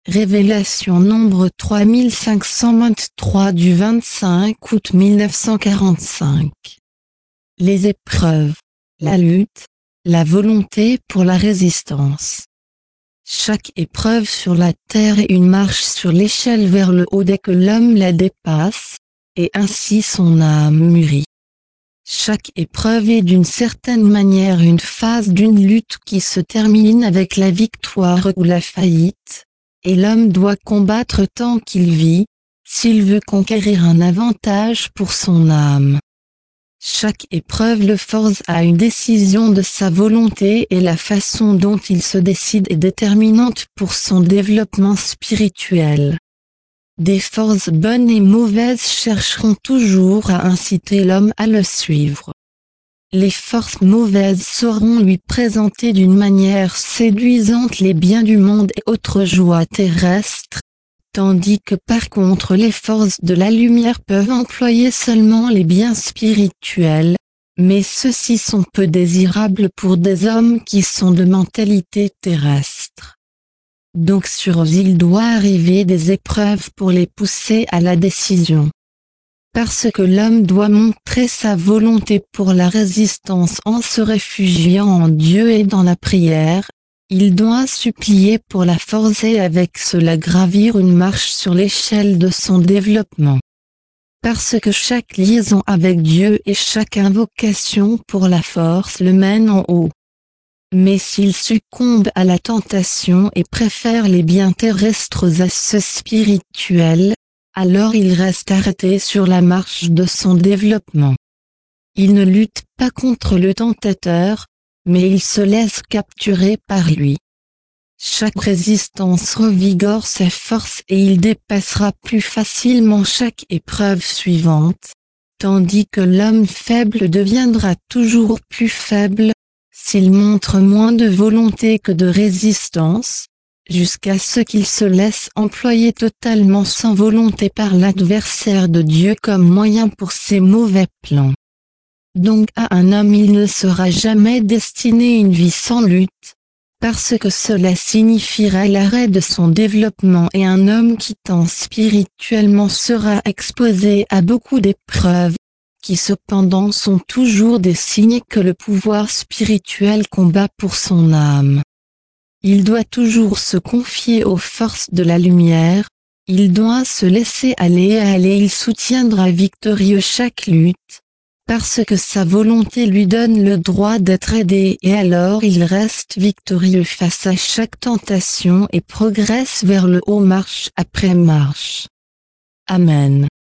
Révélation nombre 3523 du 25 août 1945. Les épreuves, la lutte, la volonté pour la résistance. Chaque épreuve sur la terre est une marche sur l'échelle vers le haut dès que l'homme la dépasse, et ainsi son âme mûrit. Chaque épreuve est d'une certaine manière une phase d'une lutte qui se termine avec la victoire ou la faillite, et l'homme doit combattre tant qu'il vit, s'il veut conquérir un avantage pour son âme. Chaque épreuve le force à une décision de sa volonté et la façon dont il se décide est déterminante pour son développement spirituel. Des forces bonnes et mauvaises chercheront toujours à inciter l'homme à le suivre. Les forces mauvaises sauront lui présenter d'une manière séduisante les biens du monde et autres joies terrestres, tandis que par contre les forces de la lumière peuvent employer seulement les biens spirituels, mais ceux-ci sont peu désirables pour des hommes qui sont de mentalité terrestre. Donc sur eux il doit arriver des épreuves pour les pousser à la décision. Parce que l'homme doit montrer sa volonté pour la résistance en se réfugiant en Dieu et dans la prière, il doit supplier pour la force et avec cela gravir une marche sur l'échelle de son développement. Parce que chaque liaison avec Dieu et chaque invocation pour la force le mène en haut. Mais s'il succombe à la tentation et préfère les biens terrestres à ceux spirituels, alors il reste arrêté sur la marche de son développement. Il ne lutte pas contre le tentateur, mais il se laisse capturer par lui. Chaque résistance revigore ses forces et il dépassera plus facilement chaque épreuve suivante, tandis que l'homme faible deviendra toujours plus faible, s'il montre moins de volonté que de résistance, jusqu'à ce qu'il se laisse employer totalement sans volonté par l'adversaire de Dieu comme moyen pour ses mauvais plans. Donc à un homme il ne sera jamais destiné une vie sans lutte, parce que cela signifiera l'arrêt de son développement et un homme qui tend spirituellement sera exposé à beaucoup d'épreuves, qui cependant sont toujours des signes que le pouvoir spirituel combat pour son âme. Il doit toujours se confier aux forces de la lumière, il doit se laisser aller et il soutiendra victorieux chaque lutte, parce que sa volonté lui donne le droit d'être aidé et alors il reste victorieux face à chaque tentation et progresse vers le haut marche après marche. Amen.